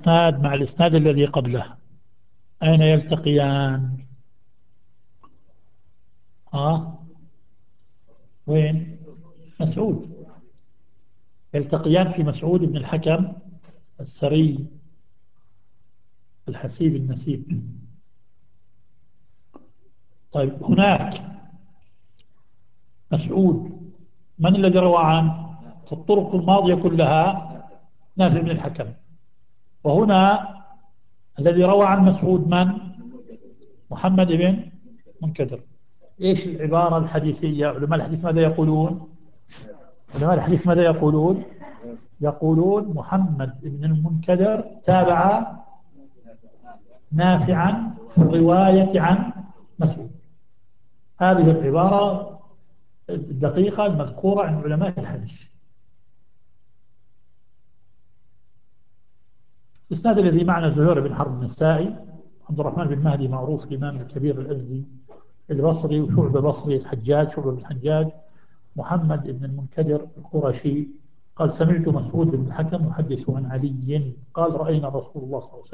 الإسناد مع الإسناد الذي قبله أين يلتقيان؟ وين؟ مسعود. يلتقيان في مسعود بن الحكم السري الحسيب النسيب. طيب هناك مسعود من الذي روى عنه في الطرق الماضية كلها؟ نافع بن الحكم. وهنا الذي روى عن مسعود من؟ محمد بن منكدر. إيش العبارة الحديثية؟ علماء الحديث ماذا يقولون؟ علماء الحديث ماذا يقولون؟ يقولون محمد بن المنكدر تابع نافعا في الرواية عن مسعود. هذه العبارة الدقيقة المذكورة عند علماء الحديث. الإسناد الذي معنا زهير بن حرب النسائي، عبد الرحمن بن مهدي معروف الإمام الكبير الأزدي البصري، وشعبة بصري الحجاج شعبة بن الحجاج، محمد بن المنكدر القرشي، قال سمعت مسعود بن الحكم يحدث عن علي قال رأينا رسول الله صلى الله عليه وسلم